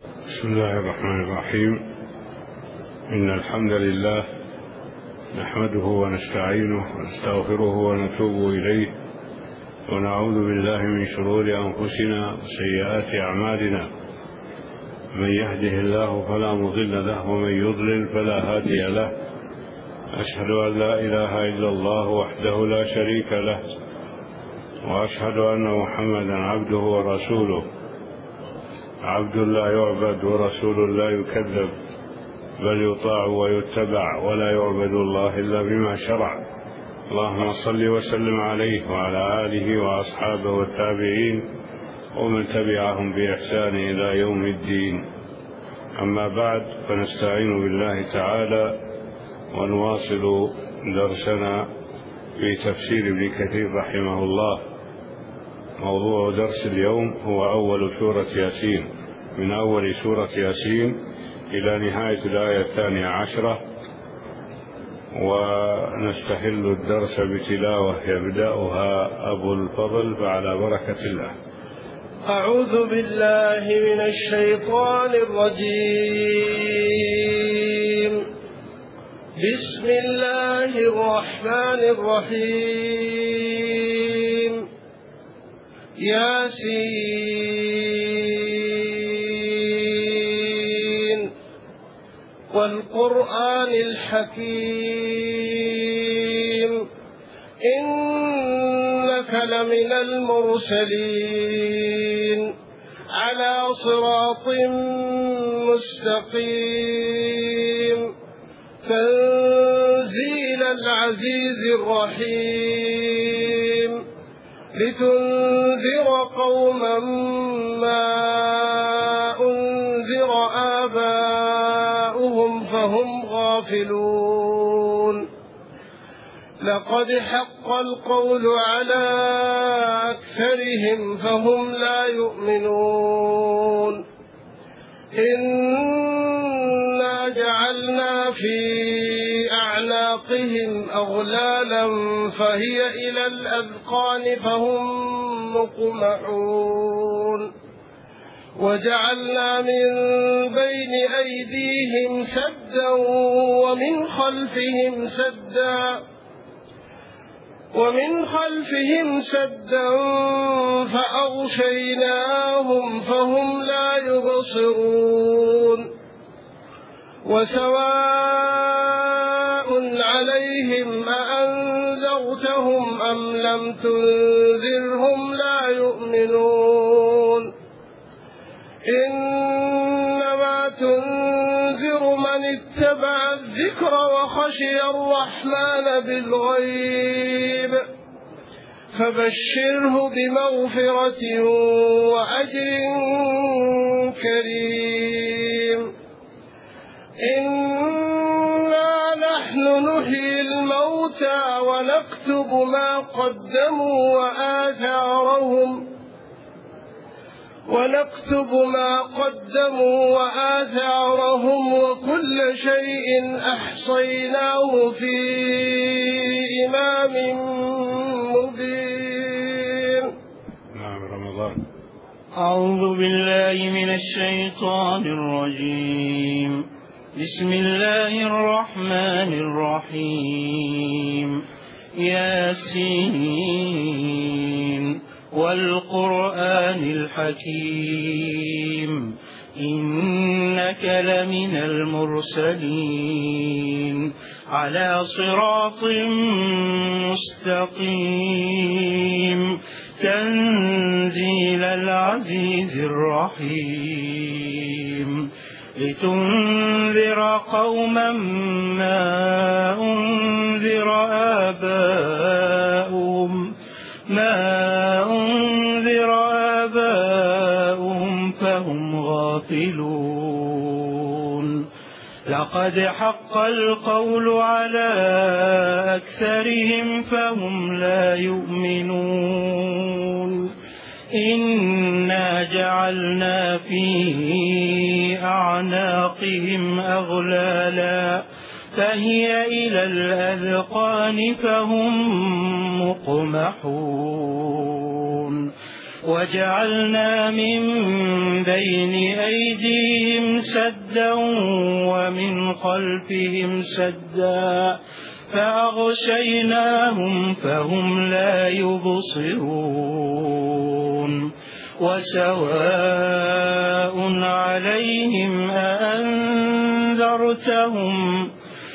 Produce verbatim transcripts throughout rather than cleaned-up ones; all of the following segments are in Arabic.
بسم الله الرحمن الرحيم. إن الحمد لله نحمده ونستعينه ونستغفره ونتوب إليه، ونعوذ بالله من شرور أنفسنا وسيئات أعمالنا. من يهده الله فلا مضل له، ومن يضلل فلا هادي له. أشهد أن لا إله إلا الله وحده لا شريك له، وأشهد أن محمدا عبده ورسوله، عبد لا يعبد ورسول لا يكذب، بل يطاع ويتبع، ولا يعبد الله إلا بما شرع. اللهم صل وسلم عليه وعلى آله وأصحابه والتابعين ومن تبعهم بإحسان إلى يوم الدين. أما بعد، فنستعين بالله تعالى ونواصل درسنا في تفسير ابن كثير رحمه الله. موضوع درس اليوم هو أول سورة ياسين، من أول سورة ياسين إلى نهاية الآية الثانية عشرة، ونستهل الدرس بتلاوة يبدأها أبو الفضل، فعلى بركة الله. أعوذ بالله من الشيطان الرجيم. بسم الله الرحمن الرحيم. ياسين والقرآن الحكيم، إنك لمن المرسلين على صراط مستقيم، تنزيل العزيز الرحيم، لتنذر قوما ما أنذر آباؤهم فهم غافلون. لقد حق القول على أكثرهم فهم لا يؤمنون. إنا جعلنا في أعناقهم أغلالا فهي إلى الأذقان فهم مقمحون. وجعلنا من بين أيديهم سدا ومن خلفهم سدا ومن خلفهم سدا فأغشيناهم فهم لا يبصرون. وسواء عليهم أأنذرتهم أم لم تنذرهم لا يؤمنون. إنما تنذر من اتبع الذكر وخشي الرحمن بالغيب، فبشره بمغفرة وأجر كريم. إنا نحن نحيي الموتى ونكتب ما قدموا وآثارهم ونكتب ما قدموا وآثارهم وكل شيء أحصيناه في إمام مبين. نعم، رمضان. أعوذ بالله من الشيطان الرجيم. بسم الله الرحمن الرحيم. ياسين والقرآن الحكيم، إنك لمن المرسلين على صراط مستقيم، تنزيل العزيز الرحيم، لتنذر قوما ما أنذر آباؤهم ما أنذر آباؤهم فهم غافلون. لقد حق القول على أكثرهم فهم لا يؤمنون. إنا جعلنا في أعناقهم أغلالا فهي إلى الأذقان فهم مقمحون. وجعلنا من بين أيديهم سدا ومن خلفهم سدا فأغشيناهم فهم لا يبصرون وسواء عليهم أأنذرتهم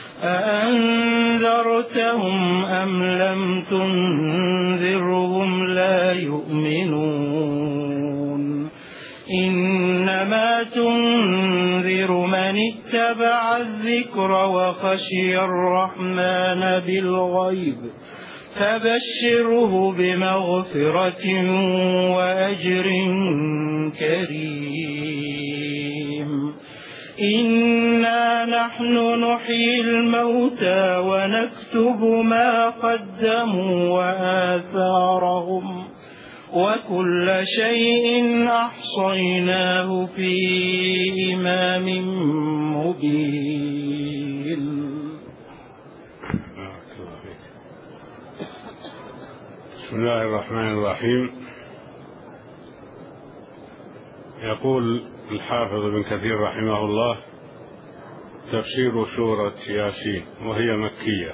أأنذرتهم أم لم تنذرهم لا يؤمنون إنما تنذر من اتبع الذكر وخشي الرحمن بالغيب فبشره بمغفرة وأجر كريم إنا نحن نحيي الموتى ونكتب ما قدموا وآثارهم وكل شيء أحصيناه في إمام مبين. بسم الله الرحمن الرحيم. يقول الحافظ ابن كثير رحمه الله: تفسير سورة ياسين وهي مكية.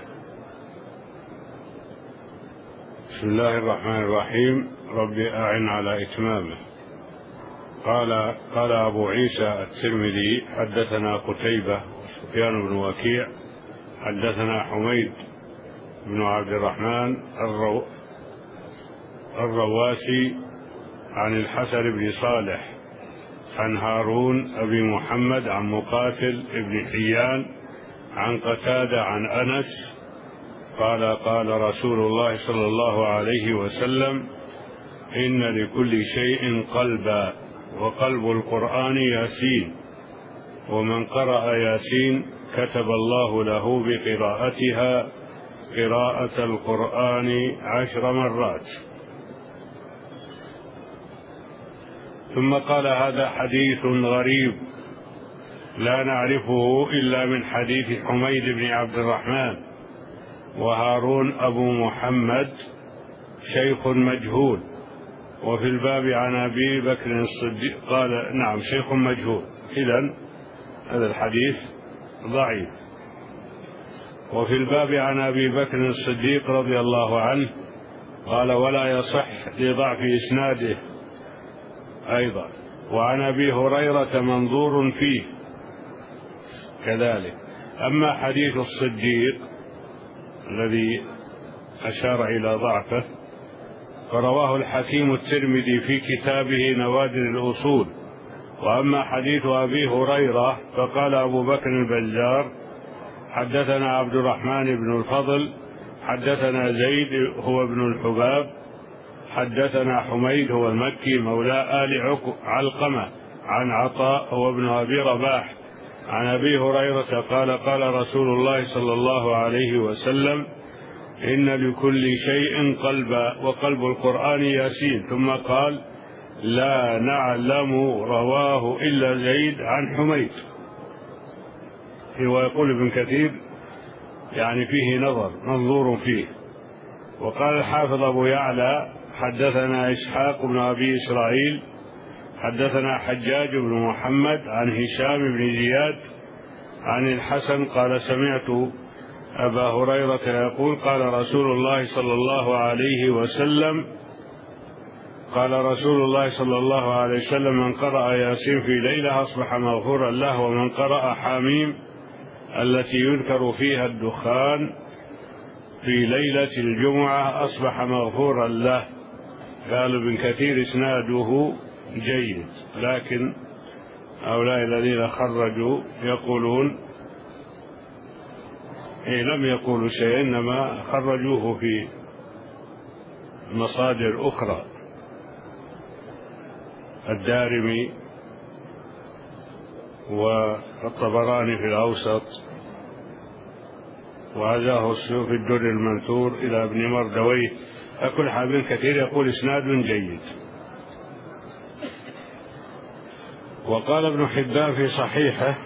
بسم الله الرحمن الرحيم. رب أعن على إتمامه. قال قال أبو عيسى الترمذي: حدثنا قتيبة وسفيان بن وكيع حدثنا حميد بن عبد الرحمن الرو الرواسي عن الحسن بن صالح عن هارون أبي محمد عن مقاتل بن حيان عن قتادة عن أنس قال قال رسول الله صلى الله عليه وسلم: إن لكل شيء قلبا، وقلب القرآن ياسين، ومن قرأ ياسين كتب الله له بقراءتها قراءة القرآن عشر مرات. ثم قال: هذا حديث غريب لا نعرفه إلا من حديث حميد بن عبد الرحمن، وهارون أبو محمد شيخ مجهول، وفي الباب عن أبي بكر الصديق. قال: نعم شيخ مجهول، إذن هذا الحديث ضعيف. وفي الباب عن أبي بكر الصديق رضي الله عنه. قال: ولا يصح لضعف إسناده أيضا. وعن أبي هريرة منظور فيه كذلك. أما حديث الصديق الذي أشار إلى ضعفه فرواه الحكيم الترمذي في كتابه نوادر الأصول. وأما حديث أبي هريرة فقال أبو بكر البزار: حدثنا عبد الرحمن بن الفضل حدثنا زيد هو ابن الحباب حدثنا حميد هو المكي مولى آل علقمة عن عطاء هو ابن أبي رباح عن أبي هريرة قال قال رسول الله صلى الله عليه وسلم: إن لكل شيء قلبا، وقلب القرآن ياسين. ثم قال: لا نعلم رواه إلا زيد عن حميد. ويقول ابن كثير يعني فيه نظر منظور فيه. وقال الحافظ أبو يعلى: حدثنا إسحاق بن أبي إسرائيل حدثنا حجاج بن محمد عن هشام بن زياد عن الحسن قال: سمعت أبا هريرة يقول: قال رسول الله صلى الله عليه وسلم قال رسول الله صلى الله عليه وسلم: من قرأ ياسين في ليلة أصبح مغفورا له، ومن قرأ حميم التي يذكر فيها الدخان في ليلة الجمعة أصبح مغفورا له. قال ابن كثير: إسناده جيد، لكن هؤلاء الذين خرجوا يقولون إيه لم يقولوا شيء، إنما خرجوه في مصادر أخرى. الدارمي والطبراني في الأوسط، وهذا في الدر المنثور إلى ابن مردويه. أكل حابين كثير يقول إسناد جيد. وقال ابن حبان في صحيحه: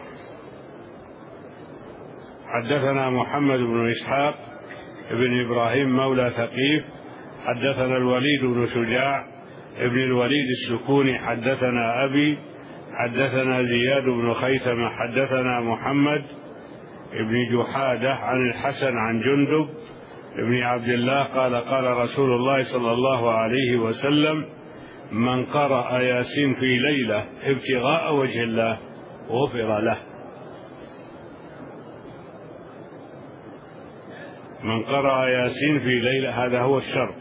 حدثنا محمد بن إسحاق بن إبراهيم مولى ثقيف حدثنا الوليد بن شجاع ابن الوليد السكوني حدثنا أبي حدثنا زياد بن خيثمة حدثنا محمد ابن جحادة عن الحسن عن جندب ابن عبد الله قال قال رسول الله صلى الله عليه وسلم: من قرأ ياسين في ليلة ابتغاء وجه الله غفر له. من قرأ ياسين في ليلة، هذا هو الشرط،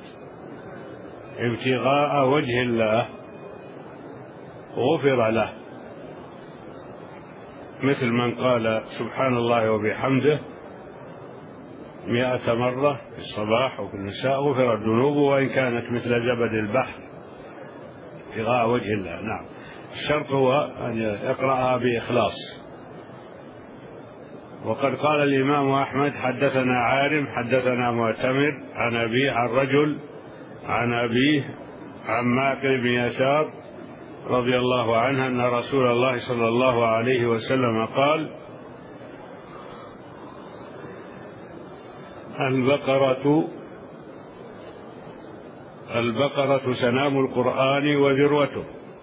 ابتغاء وجه الله غفر له، مثل من قال سبحان الله وبحمده مئة مرة في الصباح وفي المساء غفرت ذنوبه وإن كانت مثل زبد البحر، ابتغاء وجه الله. نعم، الشرط هو أن يقرأها بإخلاص. وقد قال الإمام أحمد: حدثنا عارم حدثنا معتمر عن أبيه عن رجل عن أبيه عن معقل بن يسار رضي الله عنه أن رسول الله صلى الله عليه وسلم قال: البقرة البقرة سنام القرآن وذروته،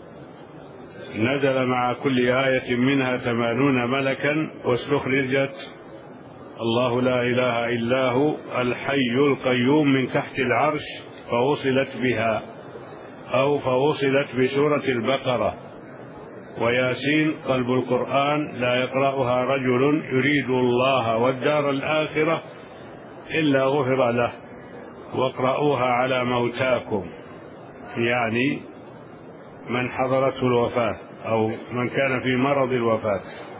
نزل مع كل آية منها ثمانون ملكا، واستخرجت الله لا إله إلا هو الحي القيوم من تحت العرش فوصلت بها أو فوصلت بسورة البقرة. وياسين قلب القرآن لا يقرأها رجل يريد الله والدار الآخرة إلا غفر له، واقرأوها على موتاكم، يعني من حضرته الوفاة أو من كان في مرض الوفاة.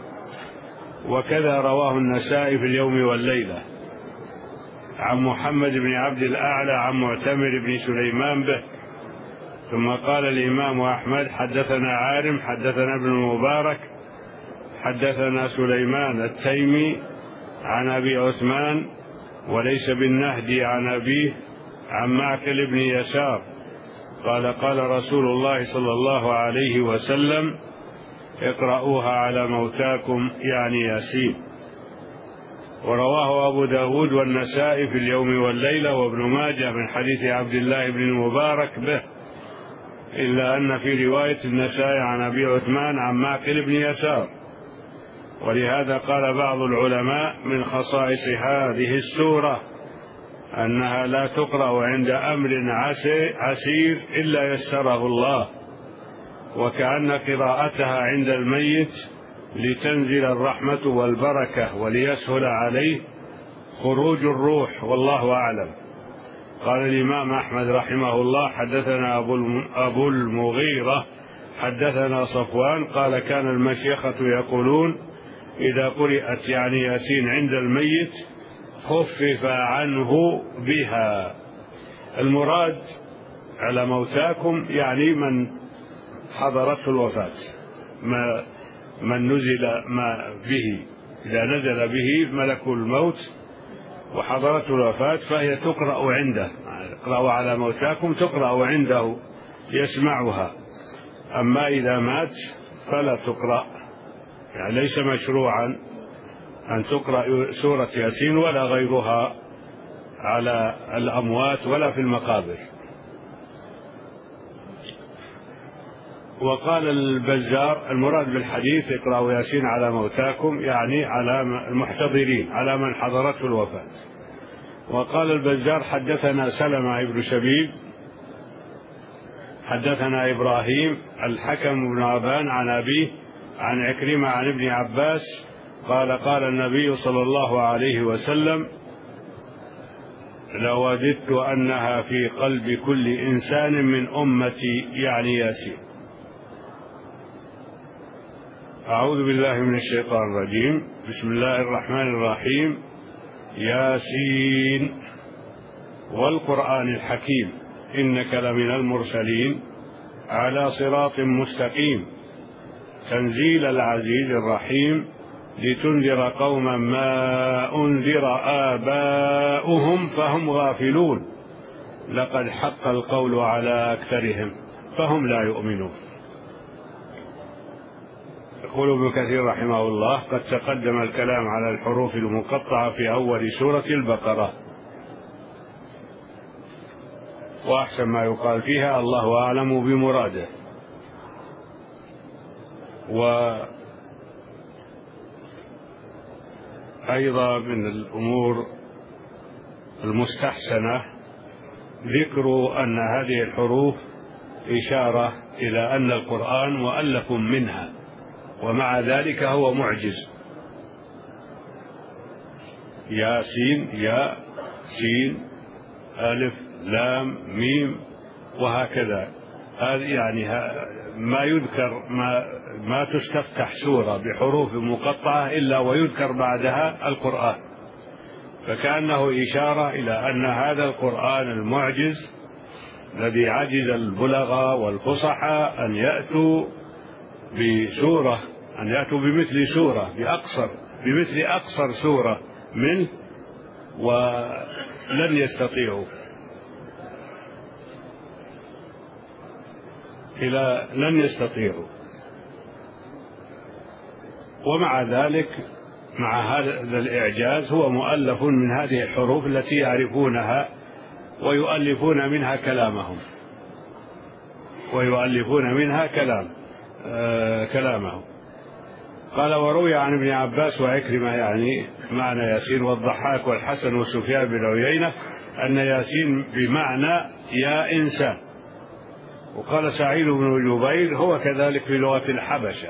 وكذا رواه النسائي في اليوم والليلة عن محمد بن عبد الأعلى عن معتمر بن سليمان به. ثم قال الإمام أحمد: حدثنا عارم حدثنا ابن المبارك حدثنا سليمان التيمي عن أبي عثمان وليس بالنهدي عن أبيه عن معقل بن يسار قال قال رسول الله صلى الله عليه وسلم: اقرأوها على موتاكم، يعني ياسين. ورواه أبو داود والنسائي في اليوم والليلة وابن ماجه من حديث عبد الله بن المبارك به، إلا أن في رواية النسائي عن أبي عثمان عن معقل بن يسار. ولهذا قال بعض العلماء من خصائص هذه السورة أنها لا تقرأ عند أمر عسير إلا يسره الله، وكأن قراءتها عند الميت لتنزل الرحمة والبركة وليسهل عليه خروج الروح، والله أعلم. قال الإمام أحمد رحمه الله: حدثنا أبو المغيرة حدثنا صفوان قال كان المشيخة يقولون إذا قرأت يعني ياسين عند الميت خفف عنه بها. المراد على موتاكم يعني من حضرته الوفاة، ما من نزل ما به، إذا نزل به ملك الموت وحضرته الوفاة فهي تقرأ عنده. اقرأوا على موتاكم تقرأ عنده يسمعها. أما إذا مات فلا تقرأ، يعني ليس مشروعا أن تقرأ سورة ياسين ولا غيرها على الأموات ولا في المقابر. وقال البزار: المراد بالحديث اقرأوا ياسين على موتاكم يعني على المحتضرين، على من حضرته الوفاة. وقال البزار: حدثنا سلمة بن شبيب حدثنا إبراهيم الحكم بن عبان عن أبيه عن عكرمة عن ابن عباس قال قال النبي صلى الله عليه وسلم: لوددت أنها في قلب كل إنسان من أمتي، يعني ياسين. أعوذ بالله من الشيطان الرجيم. بسم الله الرحمن الرحيم. ياسين والقرآن الحكيم إنك لمن المرسلين على صراط مستقيم تنزيل العزيز الرحيم لتنذر قوما ما أنذر آباؤهم فهم غافلون لقد حق القول على أكثرهم فهم لا يؤمنون. يقول ابن كثير رحمه الله: قد تقدم الكلام على الحروف المقطعة في أول سورة البقرة، وأحسن ما يقال فيها الله أعلم بمراده. وأيضا من الأمور المستحسنة ذكر أن هذه الحروف إشارة إلى أن القرآن مؤلف منها، ومع ذلك هو معجز. يا سين يا سين ألف لام ميم وهكذا. هذا يعني ما يذكر ما ما تستفتح سورة بحروف مقطعة إلا ويذكر بعدها القرآن، فكأنه إشارة إلى أن هذا القرآن المعجز الذي عجز البلغاء والفصحاء أن يأتوا بسورة أن يأتوا بمثل سورة بأقصر بمثل أقصر سورة منه، ولن يستطيعوا إلى لن يستطيعوا. ومع ذلك مع هذا الإعجاز هو مؤلف من هذه الحروف التي يعرفونها ويؤلفون منها كلامهم ويؤلفون منها كلام آه كلامهم. قال: وروي عن ابن عباس وعكرمة يعني معنى ياسين والضحاك والحسن وسفيان بن عيينة أن ياسين بمعنى يا إنسان. وقال سعيد بن جبير: هو كذلك في لغة الحبشة.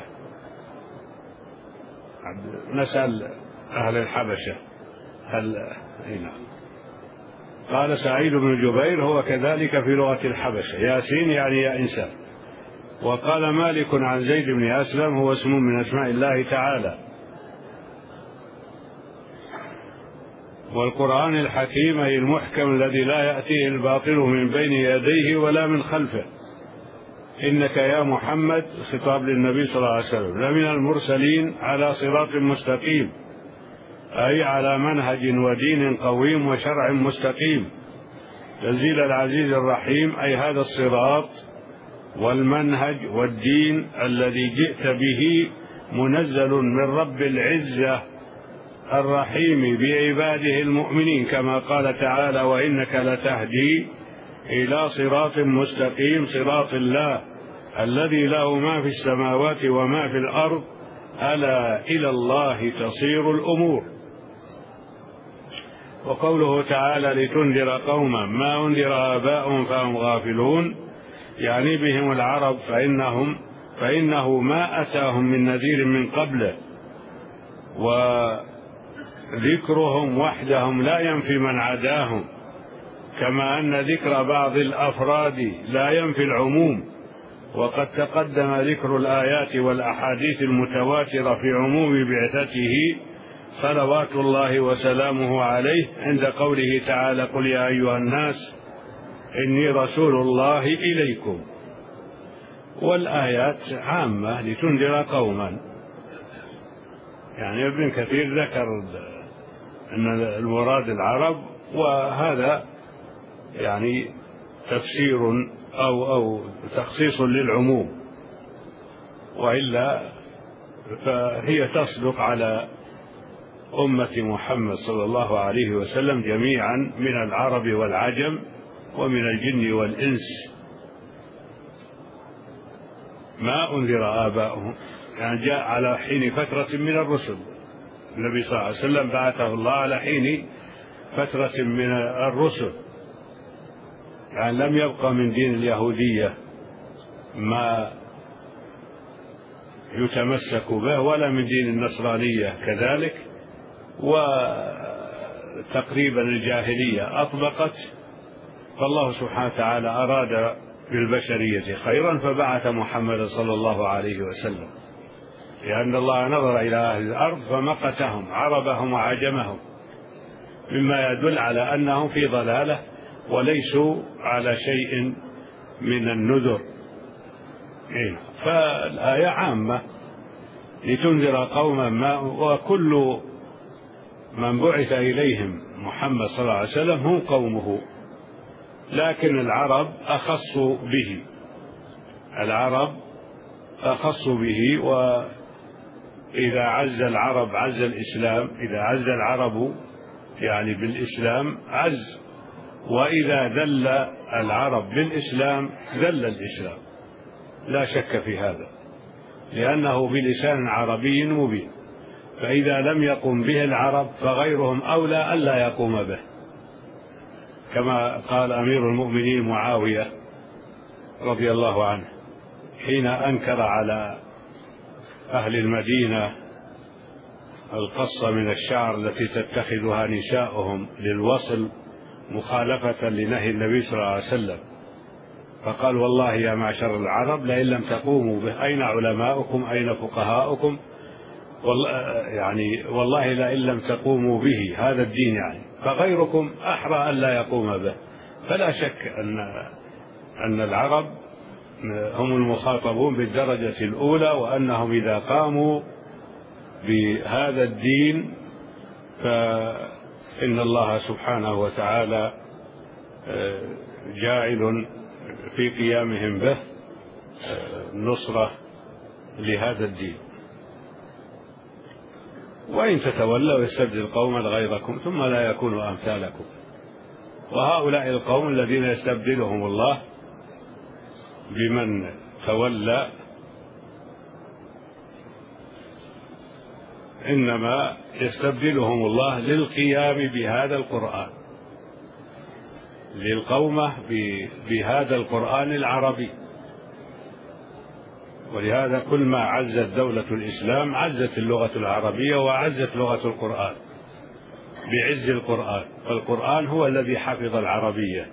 نسأل أهل الحبشة هل هنا. قال سعيد بن جبير: هو كذلك في لغة الحبشة، ياسين يعني يا إنسان. وقال مالك عن زيد بن أسلم: هو اسم من أسماء الله تعالى. والقرآن الحكيم أي المحكم الذي لا يأتيه الباطل من بين يديه ولا من خلفه. إنك يا محمد، خطاب للنبي صلى الله عليه وسلم، لمن المرسلين على صراط مستقيم، أي على منهج ودين قويم وشرع مستقيم. تنزيل العزيز الرحيم، أي هذا الصراط والمنهج والدين الذي جئت به منزل من رب العزة الرحيم بعباده المؤمنين، كما قال تعالى: وإنك لتهدي إلى صراط مستقيم، صراط الله الذي له ما في السماوات وما في الأرض، ألا إلى الله تصير الأمور. وقوله تعالى: لتنذر قوما ما أنذر آباؤهم فهم غافلون، يعني بهم العرب، فإنهم فإنه ما أتاهم من نذير من قبله، وذكرهم وحدهم لا ينفي من عداهم، كما أن ذكر بعض الأفراد لا ينفي العموم. وقد تقدم ذكر الآيات والأحاديث المتواترة في عموم بعثته صلوات الله وسلامه عليه عند قوله تعالى: قل يا أيها الناس إني رسول الله إليكم. والآيات عامة لتنذر قوما، يعني ابن كثير ذكر أن المراد العرب، وهذا يعني تفسير أو أو تخصيص للعموم، وإلا فهي تصدق على أمة محمد صلى الله عليه وسلم جميعا من العرب والعجم ومن الجن والإنس. ما أنذر آباؤهم، يعني جاء على حين فترة من الرسل. النبي صلى الله عليه وسلم بعثه الله على حين فترة من الرسل، يعني لم يبقى من دين اليهودية ما يتمسك به، ولا من دين النصرانية كذلك، وتقريبا الجاهلية أطبقت. فالله سبحانه وتعالى أراد بالبشرية خيرا فبعث محمد صلى الله عليه وسلم، لأن الله نظر إلى أهل الأرض فمقتهم عربهم وعجمهم، مما يدل على أنهم في ضلالة وليسوا على شيء من النذر. فالآية عامة لتنذر قوما ما، وكل من بعث إليهم محمد صلى الله عليه وسلم هم قومه، لكن العرب أخص به العرب أخص به وإذا عز العرب عز الإسلام، إذا عز العرب يعني بالإسلام عز، وإذا ذل العرب بالإسلام ذل الإسلام، لا شك في هذا، لأنه بلسان عربي مبين، فإذا لم يقم به العرب فغيرهم أولى ألا يقوم به، كما قال أمير المؤمنين معاوية رضي الله عنه حين أنكر على أهل المدينة القصة من الشعر التي تتخذها نساؤهم للوصل مخالفة لنهي النبي صلى الله عليه وسلم، فقال والله يا معشر العرب لئن لم تقوموا به أين علماؤكم أين فقهاؤكم، والله يعني والله لئن لم تقوموا به هذا الدين يعني فغيركم أحرى أن لا يقوم به. فلا شك أن أن العرب هم المخاطبون بالدرجة الأولى، وأنهم إذا قاموا بهذا الدين فإن الله سبحانه وتعالى جاعل في قيامهم به نصرة لهذا الدين. وإن تتولوا يستبدل قوما غيركم ثم لا يكونوا أمثالكم. وهؤلاء القوم الذين يستبدلهم الله بمن تولى إنما يستبدلهم الله للقيام بهذا القرآن، للقومة بهذا القرآن العربي. ولهذا كل ما عزت دولة الإسلام عزت اللغة العربية وعزت لغة القرآن بعز القرآن، فالقرآن هو الذي حفظ العربية،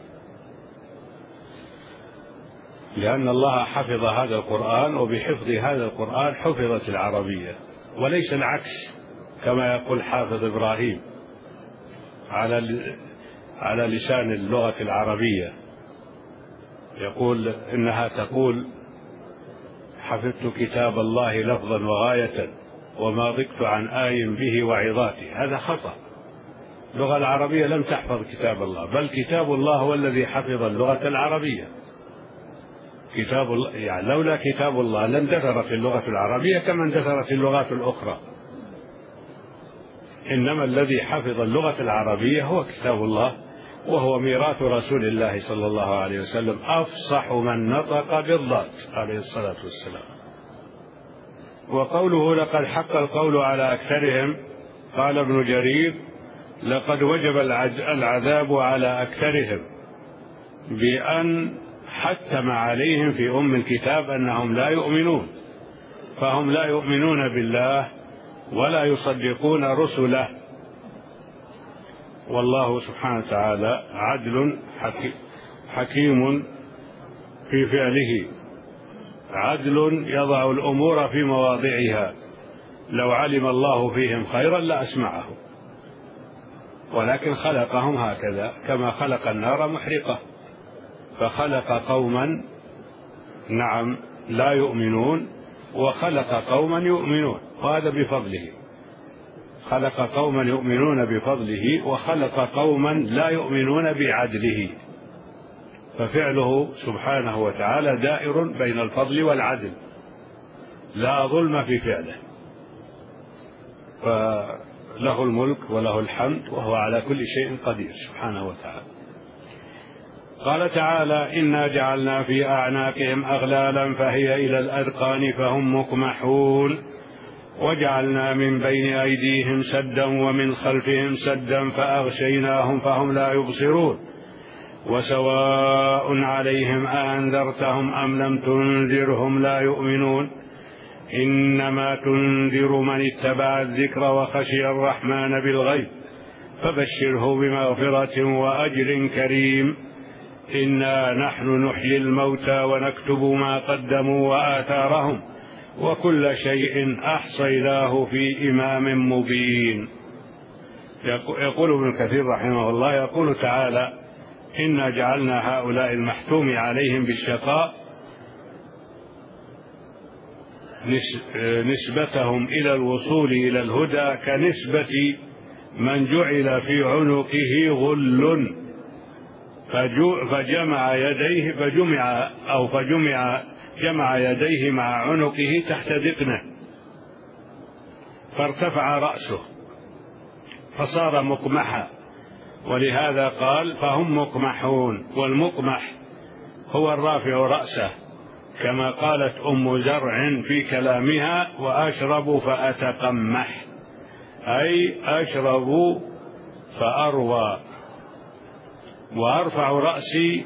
لأن الله حفظ هذا القرآن، وبحفظ هذا القرآن حفظت العربية، وليس العكس كما يقول حافظ إبراهيم على على لسان اللغة العربية، يقول إنها تقول حفظت كتاب الله لفظا وغاية وما ضقت عن آي به وعظاتي. هذا خطأ، اللغة العربية لم تحفظ كتاب الله، بل كتاب الله هو الذي حفظ اللغة العربية. كتاب الله يعني لولا كتاب الله لاندثرت اللغة العربية كما اندثرت اللغات الأخرى، إنما الذي حفظ اللغة العربية هو كتاب الله، وهو ميراث رسول الله صلى الله عليه وسلم، أفصح من نطق بالضاد عليه الصلاة والسلام. وقوله لقد حق القول على أكثرهم، قال ابن جرير لقد وجب العذاب على أكثرهم بأن حتم عليهم في أم الكتاب أنهم لا يؤمنون، فهم لا يؤمنون بالله ولا يصدقون رسله. والله سبحانه وتعالى عدل حكيم في فعله، عدل يضع الأمور في مواضعها، لو علم الله فيهم خيرا لأسمعهم، ولكن خلقهم هكذا كما خلق النار محرقة، فخلق قوما نعم لا يؤمنون وخلق قوما يؤمنون، وهذا بفضله، خلق قوما يؤمنون بفضله وخلق قوما لا يؤمنون بعدله، ففعله سبحانه وتعالى دائر بين الفضل والعدل، لا ظلم في فعله، فله الملك وله الحمد وهو على كل شيء قدير سبحانه وتعالى. قال تعالى إنا جعلنا في أعناقهم أغلالا فهي إلى الأذقان فهم مقمحون وجعلنا من بين أيديهم سدا ومن خلفهم سدا فأغشيناهم فهم لا يبصرون وسواء عليهم أأنذرتهم أم لم تنذرهم لا يؤمنون إنما تنذر من اتبع الذكر وخشي الرحمن بالغيب فبشره بمغفرة وأجر كريم إنا نحن نحيي الموتى ونكتب ما قدموا وآثارهم وكل شيء أحصيناه في إمام مبين. يقول ابن كثير رحمه الله يقول تعالى إنا جعلنا هؤلاء المحتوم عليهم بالشقاء نسبتهم إلى الوصول إلى الهدى كنسبة من جعل في عنقه غل فجمع يديه فجمع أو فجمع جمع يديه مع عنقه تحت ذقنه فارتفع رأسه فصار مقمحا ولهذا قال فهم مقمحون، والمقمح هو الرافع رأسه، كما قالت أم زرع في كلامها وأشرب فأتقمح، أي أشرب فأروى، وأرفع رأسي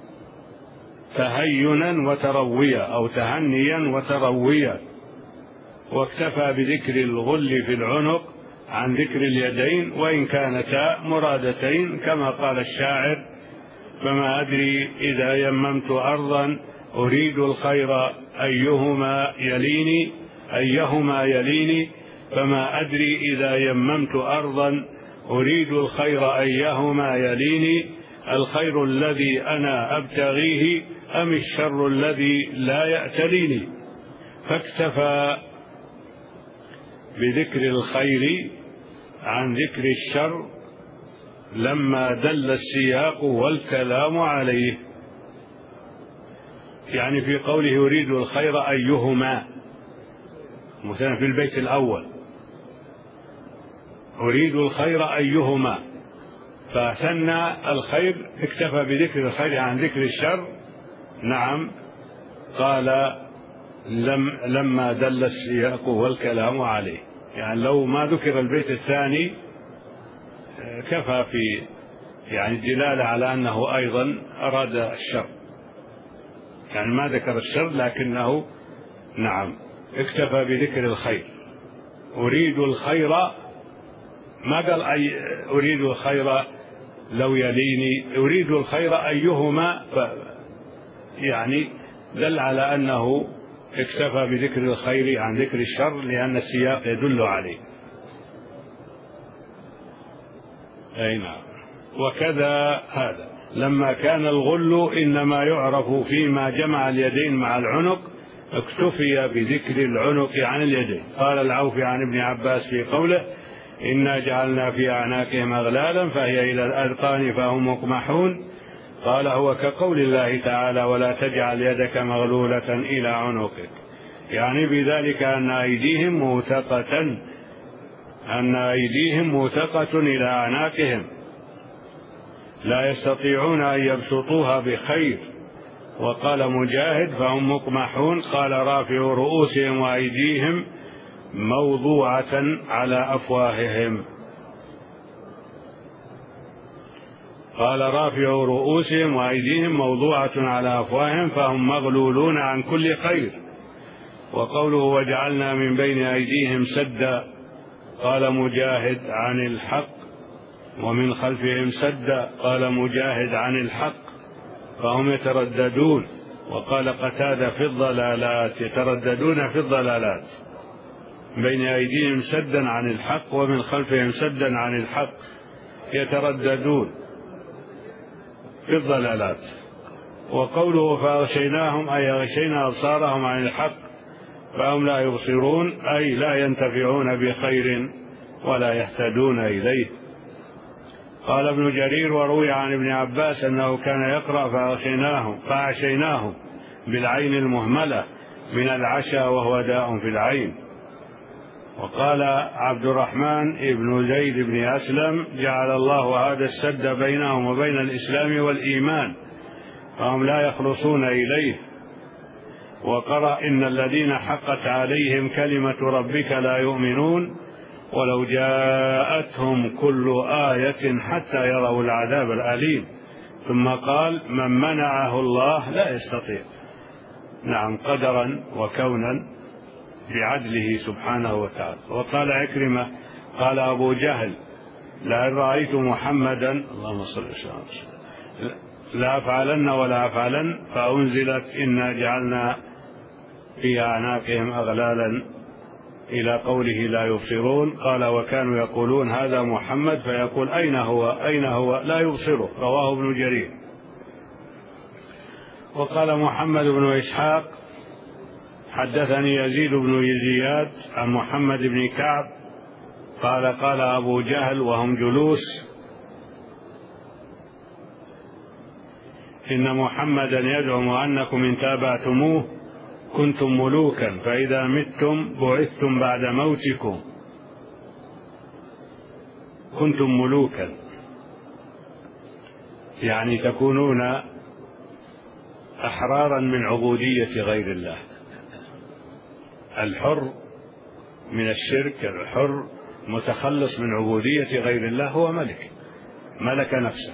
تهينا وترويا أو تهنيا وترويا. واكتفى بذكر الغل في العنق عن ذكر اليدين، وإن كانتا مرادتين كما قال الشاعر: فما أدري إذا يممت أرضا أريد الخير أيهما يليني أيهما يليني فما أدري إذا يممت أرضا أريد الخير أيهما يليني، الخير الذي أنا أبتغيه أم الشر الذي لا يأتليني. فاكتفى بذكر الخير عن ذكر الشر لما دل السياق والكلام عليه، يعني في قوله يريد الخير أيهما، مثلا في البيت الأول أريد الخير أيهما، فثنى الخير، اكتفى بذكر الخير عن ذكر الشر. نعم، قال لم لما دل السياق والكلام عليه، يعني لو ما ذكر البيت الثاني كفى في يعني الدلالة على أنه أيضا أراد الشر، يعني ما ذكر الشر لكنه نعم اكتفى بذكر الخير. أريد الخير، ما قال أي أريد الخير لو يليني، أريد الخير أيهما، يعني دل على أنه اكتفى بذكر الخير عن ذكر الشر لأن السياق يدل عليه. أي نعم. وكذا هذا لما كان الغل إنما يعرف فيما جمع اليدين مع العنق اكتفي بذكر العنق عن اليدين. قال العوف عن ابن عباس في قوله إنا جعلنا في أعناقهم أغلالا فهي إلى الأذقان فهم مقمحون، قال هو كقول الله تعالى ولا تجعل يدك مغلولة إلى عنقك، يعني بذلك أن أيديهم موثقة أن أيديهم موثقة إلى أعناقهم لا يستطيعون أن يبسطوها بخير. وقال مجاهد فهم مقمحون، قال رافع رؤوسهم وأيديهم موضوعة على أفواههم، قال رافع رؤوسهم وأيديهم موضوعة على أفواههم فهم مغلولون عن كل خير. وقوله وجعلنا من بين أيديهم سدا، قال مجاهد عن الحق، ومن خلفهم سدا، قال مجاهد عن الحق فهم يترددون. وقال قتادة في الضلالات يترددون في الضلالات، بين أيديهم سدا عن الحق ومن خلفهم سدا عن الحق يترددون في الضلالات. وقوله فأغشيناهم أي أغشينا أبصارهم عن الحق فهم لا يبصرون، أي لا ينتفعون بخير ولا يهتدون إليه. قال ابن جرير وروي عن ابن عباس أنه كان يقرأ فأغشيناهم فأعشيناهم بالعين المهملة من العشاء وهو داء في العين. وقال عبد الرحمن ابن زيد بن أسلم جعل الله هذا السد بينهم وبين الإسلام والإيمان فهم لا يخلصون إليه. وقرأ إن الذين حقت عليهم كلمة ربك لا يؤمنون ولو جاءتهم كل آية حتى يروا العذاب الأليم. ثم قال من منعه الله لا يستطيع، نعم قدرا وكونا بعدله سبحانه وتعالى. وقال عكرمة قال أبو جهل لا رأيت محمدا اللهم صل وسلم لا أفعلن ولا أفعلن، فأنزلت إنا جعلنا في أعناقهم أغلالا إلى قوله لا يبصرون. قال وكانوا يقولون هذا محمد فيقول أين هو أين هو لا يبصره، رواه ابن جرير. وقال محمد بن إسحاق حدثني يزيد بن زياد عن محمد بن كعب قال قال أبو جهل وهم جلوس إن محمدا يزعم أنكم إن تابعتموه كنتم ملوكا فإذا متم بعثتم بعد موتكم كنتم ملوكا. يعني تكونون أحرارا من عبودية غير الله. الحر من الشرك، الحر متخلص من عبودية غير الله هو ملك، ملك نفسه،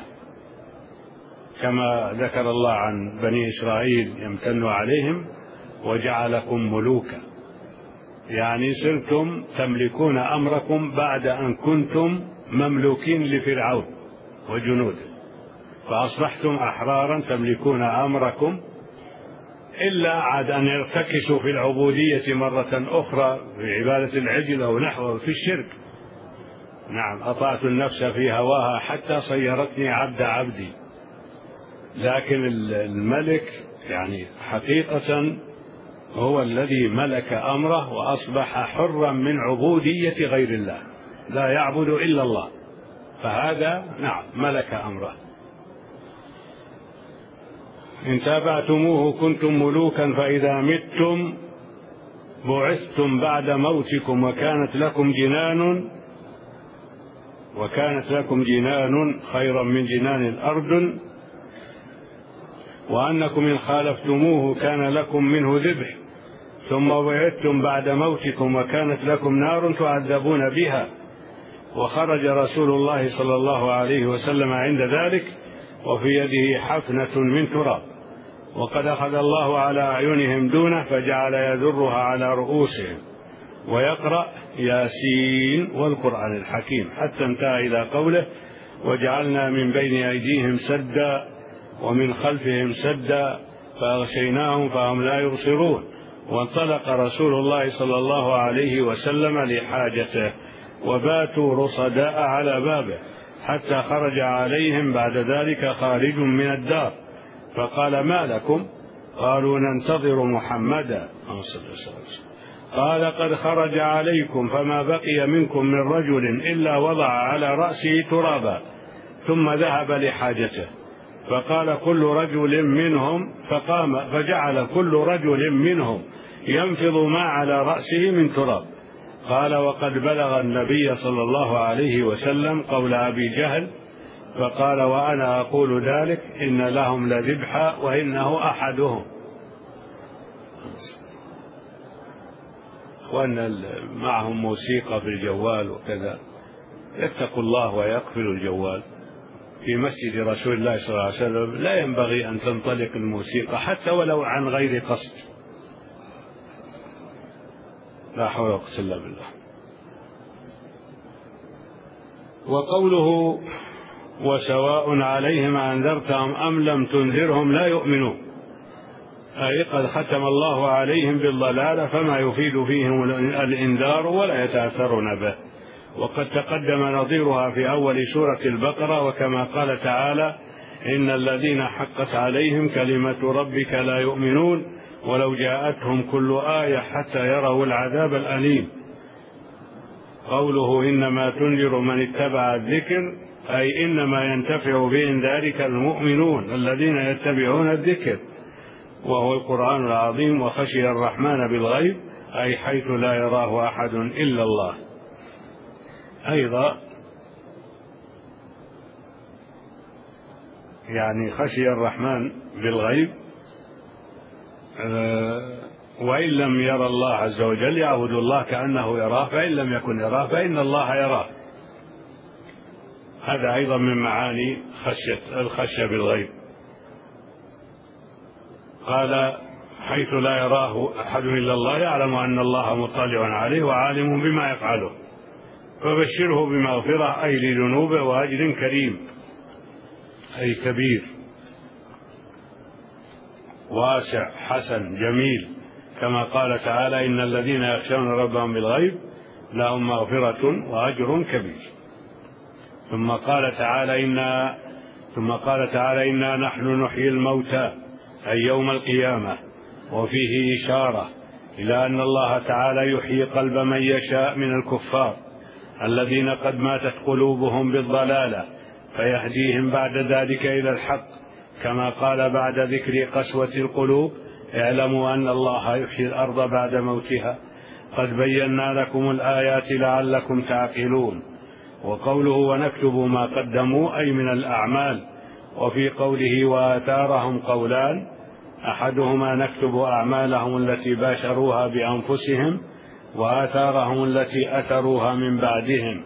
كما ذكر الله عن بني إسرائيل يمتن عليهم وجعلكم ملوكا، يعني صرتم تملكون أمركم بعد أن كنتم مملوكين لفرعون وجنوده، فأصبحتم أحرارا تملكون أمركم، إلا عاد أن يرتكسوا في العبودية مرة أخرى في عبادة العجل أو نحوه في الشرك. نعم، أطعت النفس في هواها حتى صيرتني عبد عبدي. لكن الملك يعني حقيقة هو الذي ملك أمره وأصبح حرا من عبودية غير الله، لا يعبد إلا الله، فهذا نعم ملك أمره. إن تابعتموه كنتم ملوكا، فإذا متم بعثتم بعد موتكم، وكانت لكم جنان وكانت لكم جنان خيرا من جنان الأرض، وأنكم إن خالفتموه كان لكم منه ذبح، ثم بعثتم بعد موتكم وكانت لكم نار تعذبون بها. وخرج رسول الله صلى الله عليه وسلم عند ذلك وفي يده حفنة من تراب، وقد أخذ الله على أعينهم دونه فجعل يذرها على رؤوسهم ويقرأ ياسين والقرآن الحكيم، حتى انتهى إلى قوله: وجعلنا من بين أيديهم سدا ومن خلفهم سدا فأغشيناهم فهم لا يبصرون. وانطلق رسول الله صلى الله عليه وسلم لحاجته، وباتوا رصداء على بابه حتى خرج عليهم بعد ذلك خارج من الدار، فقال: ما لكم؟ قالوا: ننتظر محمدا. قال: قد خرج عليكم فما بقي منكم من رجل إلا وضع على رأسه ترابا ثم ذهب لحاجته. فقال كل رجل منهم فقام فجعل كل رجل منهم ينفض ما على رأسه من تراب. قال: وقد بلغ النبي صلى الله عليه وسلم قول أبي جهل، فقال: وأنا أقول ذلك، إن لهم لذبحا وإنه أحدهم. وأن معهم موسيقى في الجوال وكذا، يتقوا الله ويقفلوا الجوال. في مسجد رسول الله صلى الله عليه وسلم لا ينبغي أن تنطلق الموسيقى حتى ولو عن غير قصد. لا حول ولا قوة إلا بالله. وقوله: وسواء عليهم أنذرتهم أم لم تنذرهم لا يؤمنون، أي قد ختم الله عليهم بالضلال فما يفيد فيهم الإنذار ولا يتأثرون به. وقد تقدم نظيرها في أول سورة البقرة، وكما قال تعالى: إن الذين حقت عليهم كلمة ربك لا يؤمنون ولو جاءتهم كل آية حتى يروا العذاب الأليم. قوله: إنما تنذر من اتبع الذكر، أي إنما ينتفع بإنذارك المؤمنون الذين يتبعون الذكر وهو القرآن العظيم. وخشي الرحمن بالغيب، أي حيث لا يراه أحد إلا الله. أيضا يعني خشي الرحمن بالغيب، وإن لم يرى الله عز وجل يعبد الله كأنه يراه، فإن لم يكن يراه فإن الله يراه. هذا أيضا من معاني خشية الخشية بالغيب. قال: حيث لا يراه أحد إلا الله، يعلم أن الله مطلع عليه وعالم بما يفعله، فبشره بمغفرة أي لذنوبه وأجر كريم أي كبير واسع حسن جميل، كما قال تعالى: إن الذين يخشون ربهم بالغيب لهم مغفرة وأجر كبير. ثم قال تعالى: إنا ثم قال تعالى: إنا نحن نحيي الموتى أي يوم القيامة. وفيه إشارة إلى أن الله تعالى يحيي قلب من يشاء من الكفار الذين قد ماتت قلوبهم بالضلالة، فيهديهم بعد ذلك إلى الحق، كما قال بعد ذكر قسوة القلوب: اعلموا أن الله يحيي الأرض بعد موتها، قد بينا لكم الآيات لعلكم تعقلون. وقوله: ونكتب ما قدموا، أي من الأعمال، وفي قوله وآثارهم قولان: أحدهما نكتب أعمالهم التي باشروها بأنفسهم، وآثارهم التي أثروها من بعدهم،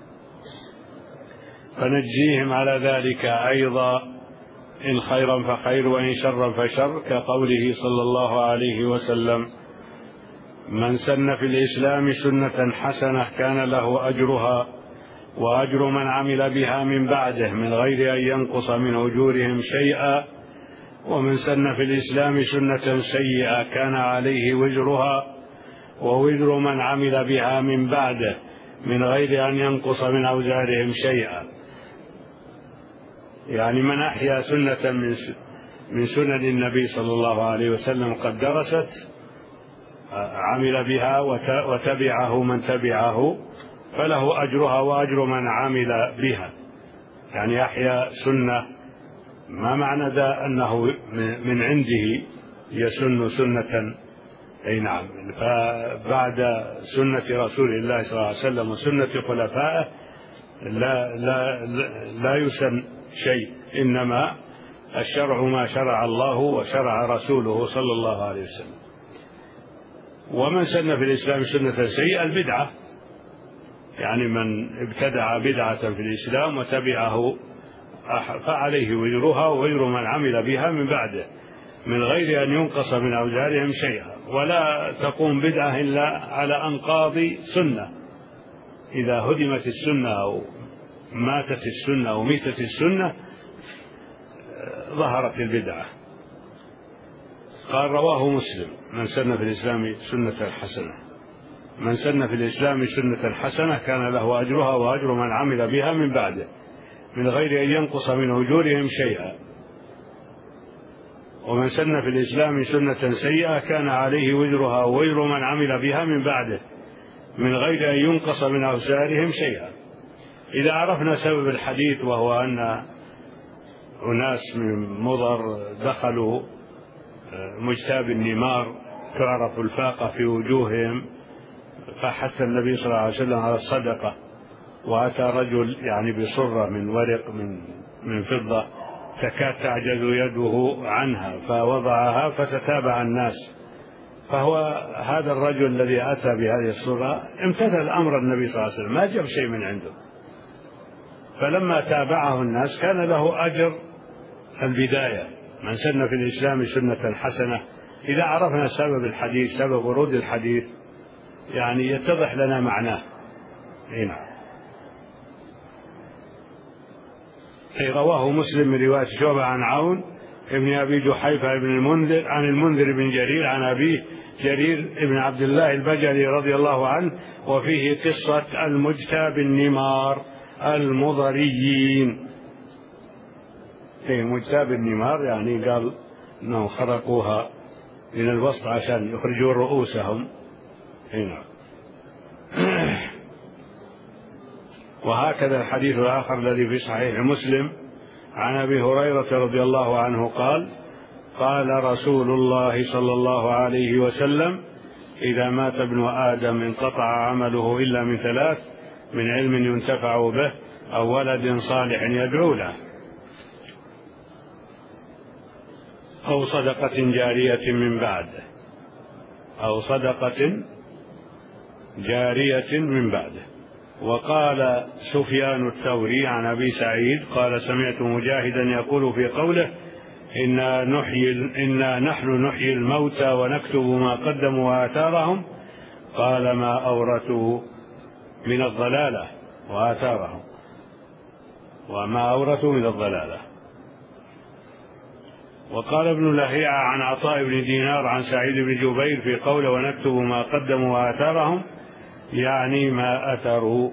فنجزيهم على ذلك أيضا إن خيرا فخير وإن شرا فشر، كقوله صلى الله عليه وسلم: من سن في الإسلام سنة حسنة كان له أجرها وأجر من عمل بها من بعده من غير أن ينقص من أجورهم شيئا، ومن سن في الإسلام سنة سيئة كان عليه وزرها ووزر من عمل بها من بعده من غير أن ينقص من أوزارهم شيئا. يعني من أحيا سنة من سنن النبي صلى الله عليه وسلم قد درست عمل بها وتبعه من تبعه فله أجرها وأجر من عمل بها. يعني أحيا سنة، ما معنى ذا أنه من عنده يسن سنة، أي نعم، فبعد سنة رسول الله صلى الله عليه وسلم وسنة خلفائه لا, لا, لا يسن شيء، إنما الشرع ما شرع الله وشرع رسوله صلى الله عليه وسلم. ومن سن في الإسلام سنة سيئة البدعة، يعني من ابتدع بدعة في الإسلام وتبعه فعليه وزرها ووزر من عمل بها من بعده من غير أن ينقص من أوزارهم شيئا. ولا تقوم بدعة إلا على أنقاض سنة، إذا هدمت السنة أو ماتت السنة أو ميتت السنة ظهرت البدعة. قال: رواه مسلم: من سن في الإسلام سنة حسنة من سن في الإسلام سنة حسنة كان له أجرها وأجر من عمل بها من بعده من غير أن ينقص من أجورهم شيئا، ومن سن في الإسلام سنة سيئة كان عليه وزرها ووزر من عمل بها من بعده من غير أن ينقص من أوزارهم شيئا. إذا عرفنا سبب الحديث، وهو أن أناس من مضر دخلوا مجتاب النمار تعرف الفاقة في وجوههم، فحث النبي صلى الله عليه وسلم على الصدقة، وأتى رجل يعني بصرة من ورق من من فضة تكاد تعجز يده عنها فوضعها فتتابع الناس، فهو هذا الرجل الذي أتى بهذه الصورة امتثل أمر النبي صلى الله عليه وسلم، ما جاب شيء من عنده، فلما تابعه الناس كان له أجر البداية. من سن في الإسلام سنة حسنة. إذا عرفنا سبب الحديث، سبب ورود الحديث، يعني يتضح لنا معناه. هنا أي رواه مسلم من رواية شعبة عن عون ابن أبي جحيفة بن المنذر عن المنذر بن جرير عن أبيه جرير ابن عبد الله البجلي رضي الله عنه، وفيه قصة المجتاب النمار المضريين. إيه مجتاب النمار يعني قال أنهم خرقوها من الوسط عشان يخرجوا رؤوسهم. هنا وهكذا الحديث الآخر الذي في صحيح مسلم عن أبي هريرة رضي الله عنه قال: قال رسول الله صلى الله عليه وسلم: إذا مات ابن آدم انقطع عمله إلا من ثلاث: من علم ينتفع به أو ولد صالح يدعو له أو صدقة جارية من بعده أو صدقة جارية من بعده. وقال سفيان الثوري عن أبي سعيد قال: سمعت مجاهدا يقول في قوله: إنا, نحيي إنا نحن نحيي الموتى ونكتب ما قدموا وآثارهم، قال: ما أورثوا من الضلالة وآثارهم وما أورثوا من الضلالة. وقال ابن لهيعة عن عطاء بن دينار عن سعيد بن جبير في قوله: ونكتب ما قدموا وآثارهم، يعني ما أثروا.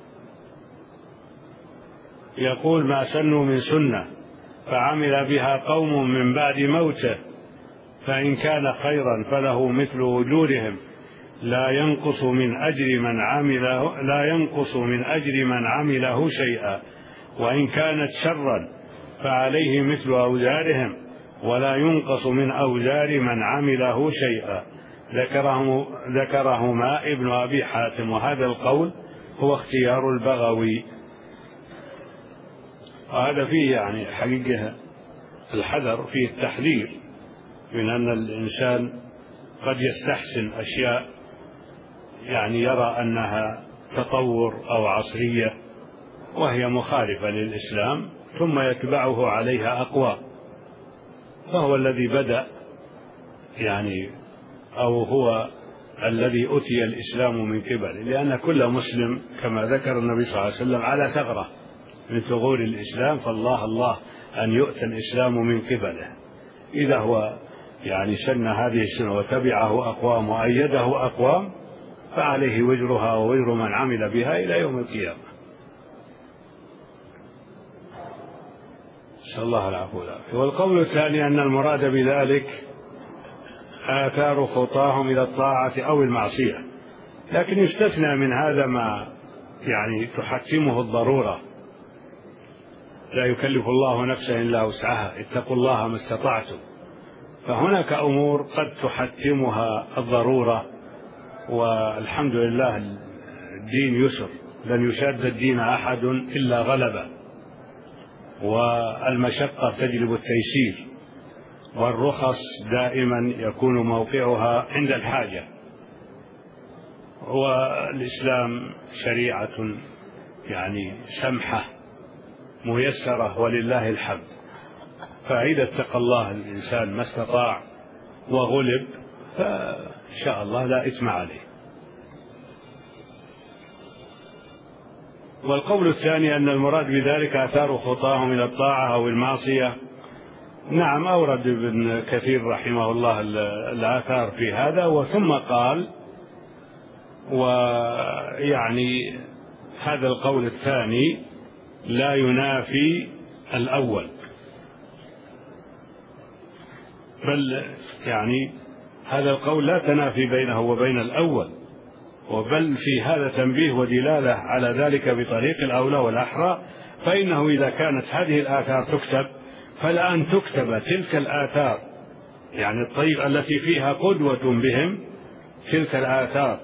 يقول: ما سنوا من سنة فعمل بها قوم من بعد موته، فإن كان خيرا فله مثل أجورهم لا ينقص من أجر من عمله لا ينقص من أجر من عمله شيئا، وإن كانت شرا فعليه مثل أوزارهم ولا ينقص من أوزار من عمله شيئا. ذكره ذكرهما ابن أبي حاتم، وهذا القول هو اختيار البغوي. وهذا فيه يعني حقيقة الحذر، فيه التحذير من أن الإنسان قد يستحسن أشياء يعني يرى أنها تطور أو عصرية وهي مخالفة للإسلام، ثم يتبعه عليها أقوام، فهو الذي بدأ يعني أو هو الذي أتي الإسلام من قبله، لأن كل مسلم كما ذكر النبي صلى الله عليه وسلم على ثغرة من ثغور الإسلام، فالله الله أن يؤتى الإسلام من قبله. إذا هو يعني سن هذه السنة وتبعه أقوام وأيده أقوام فعليه وزرها ووزر من عمل بها إلى يوم القيامة. نسأل الله العفو والعافية. والقول الثاني أن المراد بذلك آثار خطاهم إلى الطاعة أو المعصية، لكن يستثنى من هذا ما يعني تحتمه الضرورة، لا يكلف الله نفسا إلا وسعها، اتقوا الله ما استطعتم. فهناك أمور قد تحتمها الضرورة، والحمد لله الدين يسر، لن يشاد الدين أحد إلا غلبه، والمشقة تجلب التيسير، والرخص دائما يكون موقعها عند الحاجة. والإسلام شريعة يعني سمحة ميسرة ولله الحمد، فإذا اتقى الله الإنسان ما استطاع وغلب فإن شاء الله لا إثم عليه. والقول الثاني أن المراد بذلك آثار خطاهم إلى الطاعة أو المعصية. نعم، أورد ابن كثير رحمه الله الآثار في هذا، وثم قال ويعني هذا القول الثاني لا ينافي الأول، بل يعني هذا القول لا تنافي بينه وبين الأول، وبل في هذا تنبيه ودلالة على ذلك بطريق الأولى والأحرى. فإنه إذا كانت هذه الآثار تكتب فالآن تكتب تلك الآثار يعني الطيب التي فيها قدوة بهم، تلك الآثار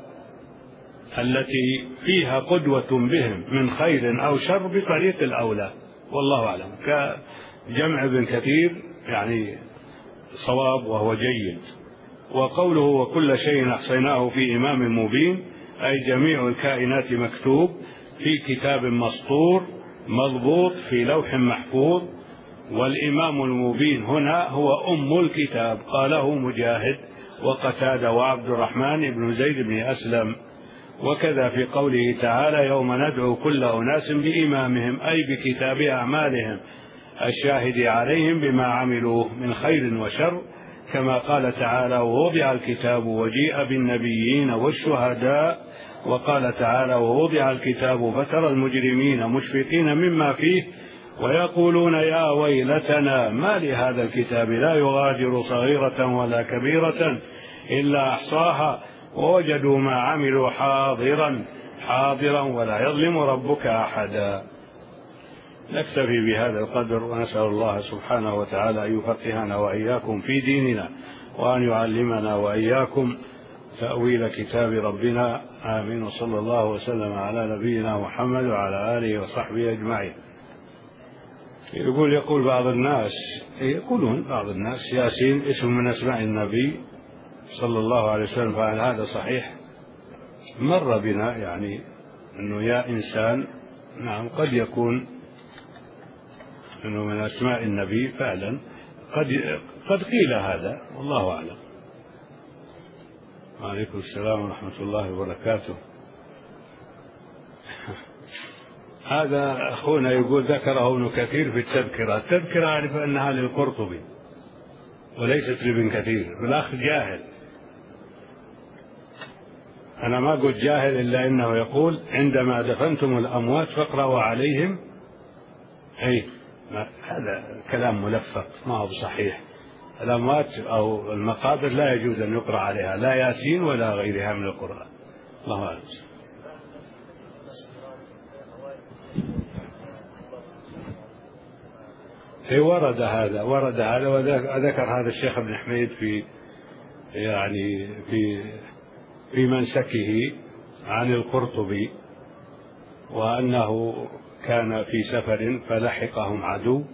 التي فيها قدوة بهم من خير أو شر بطريق الأولى، والله أعلم. كجمع ابن كثير يعني صواب وهو جيد. وقوله وكل شيء أحصيناه في إمام مبين، أي جميع الكائنات مكتوب في كتاب مسطور مضبوط في لوح محفوظ. والإمام المبين هنا هو أم الكتاب، قاله مجاهد وقتادة وعبد الرحمن بن زيد بن أسلم. وكذا في قوله تعالى يوم ندعو كل أناس بإمامهم، أي بكتاب أعمالهم الشاهد عليهم بما عملوا من خير وشر، كما قال تعالى ووضع الكتاب وجيء بالنبيين والشهداء. وقال تعالى ووضع الكتاب فترى المجرمين مشفقين مما فيه ويقولون يا ويلتنا ما لهذا الكتاب لا يغادر صغيرة ولا كبيرة إلا أحصاها ووجدوا ما عملوا حاضرا حاضرا ولا يظلم ربك أحدا. نكتفي بهذا القدر، ونسأل الله سبحانه وتعالى أن يفقهنا وإياكم في ديننا، وأن يعلمنا وإياكم تأويل كتاب ربنا. آمين. وصلى الله وسلم على نبينا محمد وعلى آله وصحبه أجمعين. يقول يقول بعض الناس يقولون بعض الناس ياسين اسم من أسماء النبي صلى الله عليه وسلم، فهل هذا صحيح؟ مر بنا يعني أنه يا إنسان نعم قد يكون أنه من أسماء النبي فعلا، قد قد قيل هذا والله أعلم. وعليكم السلام ورحمة الله وبركاته. هذا أخونا يقول ذكره ابن كثير في التذكرة. التذكرة أعرف أنها للقرطبي وليست لابن كثير، بالأخ جاهل. أنا ما قلت جاهل إلا أنه يقول عندما دفنتم الأموات فاقرأوا عليهم، أي هذا كلام ملفق ما هو صحيح. الأموات أو المقابر لا يجوز أن يقرأ عليها لا ياسين ولا غيرها من القرآن. الله أعلم. في ورد هذا ورد هذا وذكر هذا الشيخ ابن حميد في يعني في في منسكه عن القرطبي، وأنه كان في سفر فلحقهم عدو،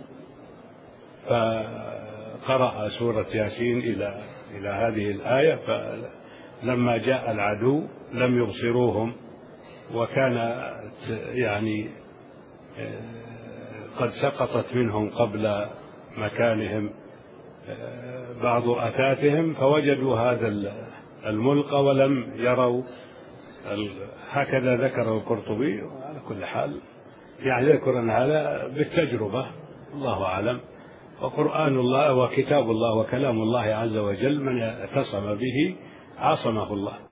فقرأ سورة ياسين إلى إلى هذه الآية، فلما جاء العدو لم يبصروهم، وكان يعني قد سقطت منهم قبل مكانهم بعض أثاثهم، فوجدوا هذا الملقى ولم يروا. هكذا ذكره القرطبي. على كل حال يعني يذكر أن هذا بالتجربة، الله أعلم. وقرآن الله وكتاب الله وكلام الله عز وجل من اعتصم به عصمه الله.